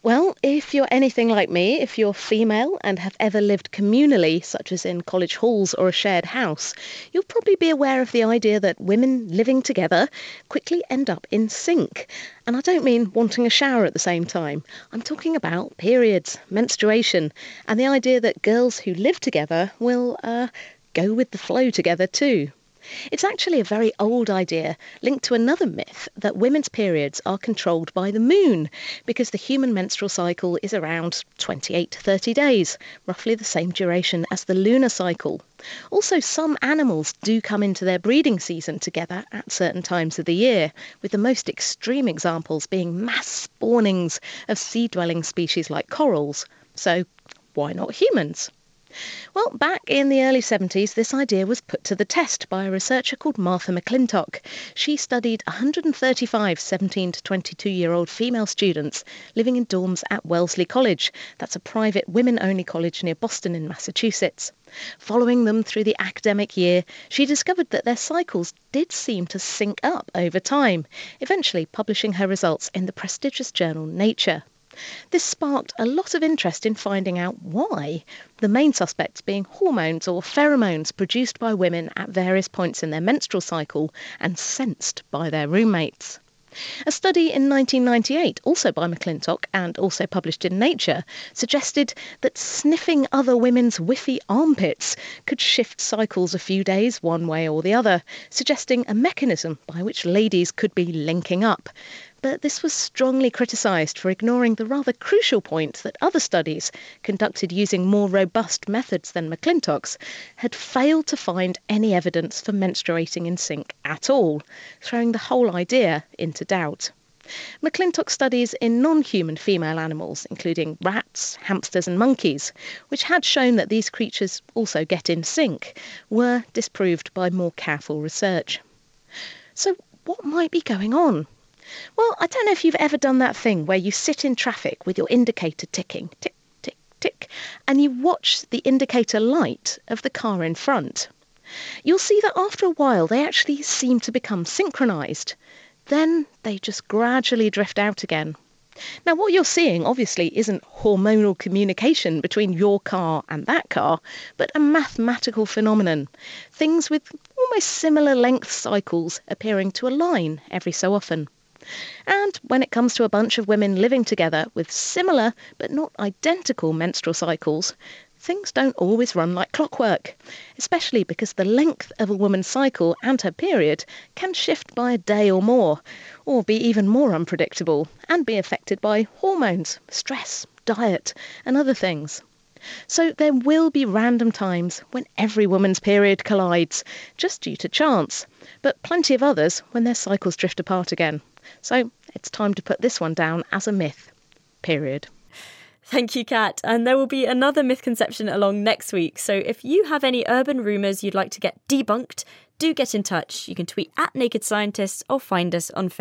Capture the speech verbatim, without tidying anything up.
Well, if you're anything like me, if you're female and have ever lived communally, such as in college halls or a shared house, you'll probably be aware of the idea that women living together quickly end up in sync. And I don't mean wanting a shower at the same time. I'm talking about periods, menstruation, and the idea that girls who live together will uh, go with the flow together too. It's actually a very old idea linked to another myth that women's periods are controlled by the moon because the human menstrual cycle is around twenty-eight to thirty days, roughly the same duration as the lunar cycle. Also, some animals do come into their breeding season together at certain times of the year, with the most extreme examples being mass spawnings of sea-dwelling species like corals. So, why not humans? Well, back in the early seventies, this idea was put to the test by a researcher called Martha McClintock. She studied one hundred thirty-five seventeen to twenty-two-year-old female students living in dorms at Wellesley College. That's a private women-only college near Boston in Massachusetts. Following them through the academic year, she discovered that their cycles did seem to sync up over time, eventually publishing her results in the prestigious journal Nature. This sparked a lot of interest in finding out why, the main suspects being hormones or pheromones produced by women at various points in their menstrual cycle and sensed by their roommates. A study in nineteen ninety-eight, also by McClintock and also published in Nature, suggested that sniffing other women's whiffy armpits could shift cycles a few days one way or the other, suggesting a mechanism by which ladies could be linking up. But this was strongly criticised for ignoring the rather crucial point that other studies, conducted using more robust methods than McClintock's, had failed to find any evidence for menstruating in sync at all, throwing the whole idea into doubt. McClintock studies in non-human female animals, including rats, hamsters and monkeys, which had shown that these creatures also get in sync, were disproved by more careful research. So what might be going on? Well, I don't know if you've ever done that thing where you sit in traffic with your indicator ticking, tick, tick, tick, and you watch the indicator light of the car in front. You'll see that after a while they actually seem to become synchronised. Then they just gradually drift out again. Now, what you're seeing obviously isn't hormonal communication between your car and that car, but a mathematical phenomenon. Things with almost similar length cycles appearing to align every so often. And when it comes to a bunch of women living together with similar but not identical menstrual cycles, things don't always run like clockwork, especially because the length of a woman's cycle and her period can shift by a day or more, or be even more unpredictable and be affected by hormones, stress, diet and other things. So there will be random times when every woman's period collides, just due to chance, but plenty of others when their cycles drift apart again. So it's time to put this one down as a myth. Period. Thank you, Kat. And there will be another Mythconception along next week. So if you have any urban rumours you'd like to get debunked, do get in touch. You can tweet at Naked Scientists or find us on Facebook.